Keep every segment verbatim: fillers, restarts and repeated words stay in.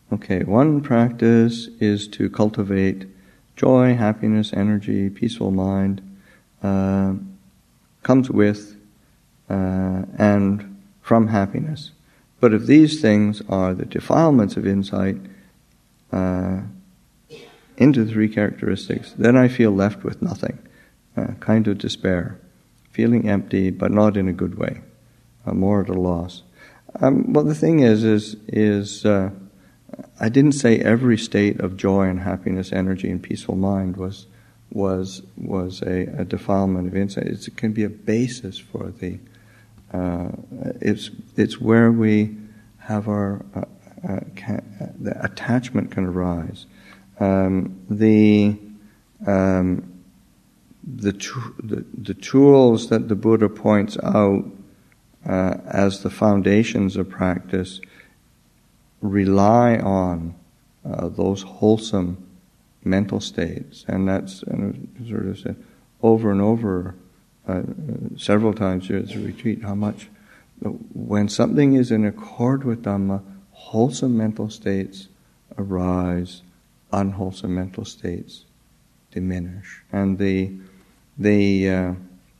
Okay, one practice is to cultivate joy, happiness, energy, peaceful mind, uh, comes with uh, and from happiness. But if these things are the defilements of insight uh, into the three characteristics, then I feel left with nothing, uh, kind of despair, feeling empty, but not in a good way, uh, more at a loss. Um, well, the thing is, is, is uh, I didn't say every state of joy and happiness, energy, and peaceful mind was was was a, a defilement of insight. It's, it can be a basis for the. Uh, it's it's where we have our uh, uh, can, uh, the attachment can arise. Um, the um, the, tu- the the tools that the Buddha points out uh, as the foundations of practice rely on uh, those wholesome mental states, and that's and sort of said over and over. Uh, several times during the retreat, how much when something is in accord with Dhamma, wholesome mental states arise, unwholesome mental states diminish, and the the uh,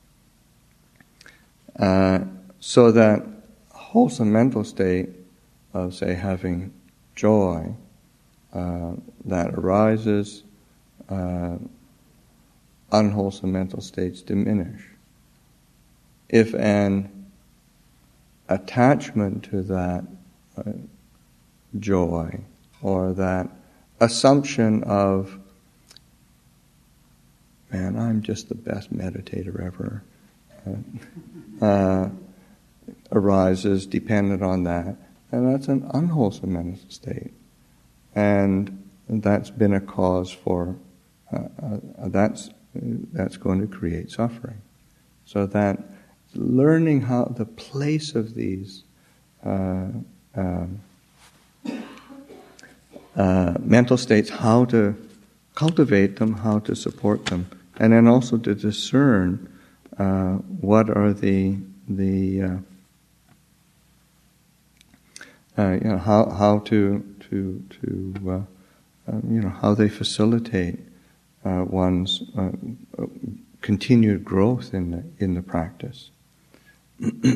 uh, so that wholesome mental state of, say, having joy uh, that arises, uh, unwholesome mental states diminish. If an attachment to that uh, joy or that assumption of, man, I'm just the best meditator ever, uh, uh, arises dependent on that, and that's an unwholesome mental state. And that's been a cause for, uh, uh, that's, that's going to create suffering. So that learning how the place of these uh, um, uh, mental states, how to cultivate them, how to support them, and then also to discern uh, what are the the uh, uh, you know how how to to to uh, uh, you know how they facilitate uh, one's uh, continued growth in the in the practice.